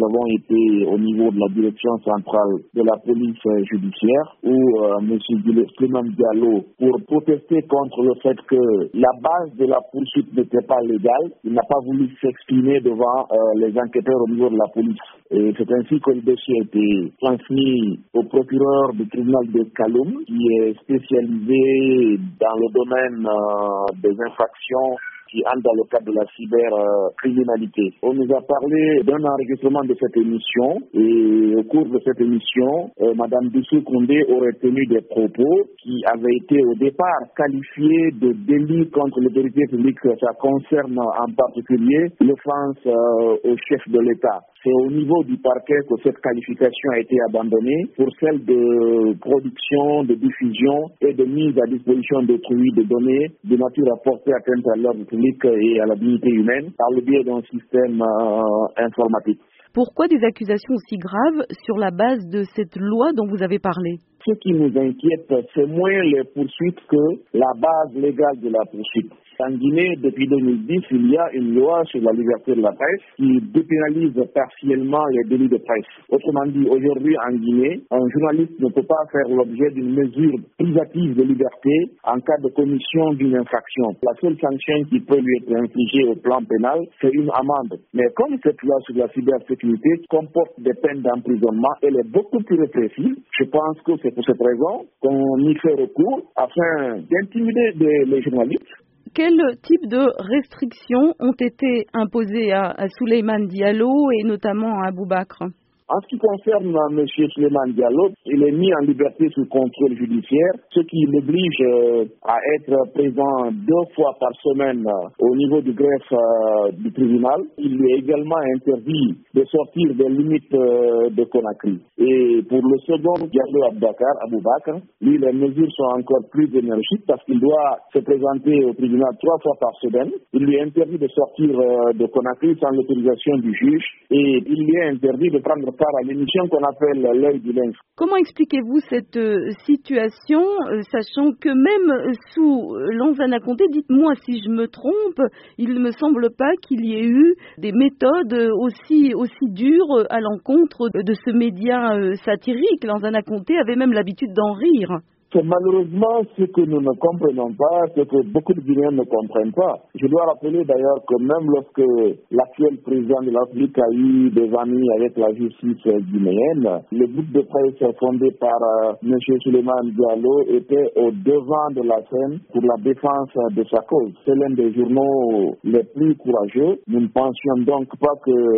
avons été au niveau de la direction centrale de la police judiciaire où M. Souleymane Diallo, pour protester contre le fait que la base de la poursuite n'était pas légale, il n'a pas voulu s'exprimer devant les enquêteurs au niveau de la police. Et c'est ainsi que le dossier a été transmis au procureur du tribunal de Kaloum, qui est spécialisé dans le domaine des infractions qui entre dans le cadre de la cybercriminalité. On nous a parlé d'un enregistrement de cette émission et au cours de cette émission, Mme Doussou Koundé aurait tenu des propos qui avaient été au départ qualifiés de délit contre l'autorité publique. Ça concerne en particulier l'offense au chef de l'État. C'est au niveau du parquet que cette qualification a été abandonnée pour celle de production, de diffusion et de mise à disposition d'autrui de données de nature à porter atteinte à l'ordre public et à la dignité humaine par le biais d'un système informatique. Pourquoi des accusations aussi graves sur la base de cette loi dont vous avez parlé ? Ce qui nous inquiète, c'est moins les poursuites que la base légale de la poursuite. En Guinée, depuis 2010, il y a une loi sur la liberté de la presse qui dépénalise partiellement les délits de presse. Autrement dit, aujourd'hui en Guinée, un journaliste ne peut pas faire l'objet d'une mesure privative de liberté en cas de commission d'une infraction. La seule sanction qui peut lui être infligée au plan pénal, c'est une amende. Mais comme cette loi sur la cybersécurité comporte des peines d'emprisonnement, elle est beaucoup plus répressive. Je pense que c'est pour cette raison qu'on y fait recours afin d'intimider les journalistes. Quel type de restrictions ont été imposées à Souleymane Diallo et notamment à Aboubakr ? En ce qui concerne M. Souleymane Diallo, il est mis en liberté sous contrôle judiciaire, ce qui l'oblige à être présent 2 fois par semaine au niveau du greffe du tribunal. Il lui est également interdit de sortir des limites de Conakry. Et pour le second, Diallo Aboubakr, lui, les mesures sont encore plus énergiques parce qu'il doit se présenter au tribunal 3 fois par semaine. Il lui est interdit de sortir de Conakry sans l'autorisation du juge et il lui est interdit de prendre part à l'émission qu'on appelle l'œil du lynx. Comment expliquez-vous cette situation, sachant que même sous Lansana Conté, dites-moi si je me trompe, il ne me semble pas qu'il y ait eu des méthodes aussi dures à l'encontre de ce média satirique. Lansana Conté avait même l'habitude d'en rire. C'est malheureusement ce que nous ne comprenons pas, ce que beaucoup de Guinéens ne comprennent pas. Je dois rappeler d'ailleurs que même lorsque l'actuel président de la République a eu des amis avec la justice guinéenne, le groupe de presse fondé par M. Souleymane Diallo était au devant de la scène pour la défense de sa cause. C'est l'un des journaux les plus courageux. Nous ne pensions donc pas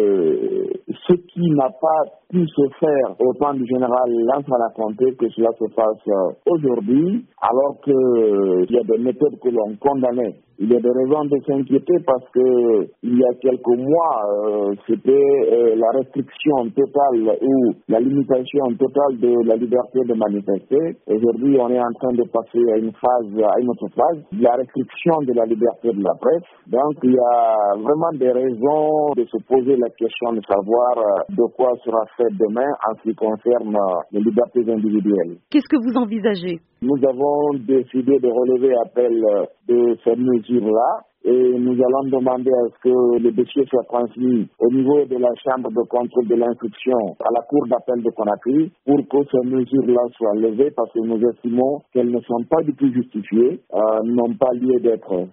que ce qui n'a pas pu se faire au temps du général Lansana Conté, que cela se fasse aujourd'hui, alors qu'il y a des méthodes que l'on condamnait. Il y a des raisons de s'inquiéter parce que il y a quelques mois, c'était la restriction totale ou la limitation totale de la liberté de manifester. Aujourd'hui, on est en train de passer à une autre phase, la restriction de la liberté de la presse. Donc, il y a vraiment des raisons de se poser la question de savoir de quoi sera fait demain en ce qui concerne les libertés individuelles. Qu'est-ce que vous envisagez ? Nous avons décidé de relever appel de ces mesures-là et nous allons demander à ce que le dossier soit transmis au niveau de la Chambre de contrôle de l'instruction à la Cour d'appel de Conakry pour que ces mesures-là soient levées parce que nous estimons qu'elles ne sont pas du tout justifiées, n'ont pas lieu d'être.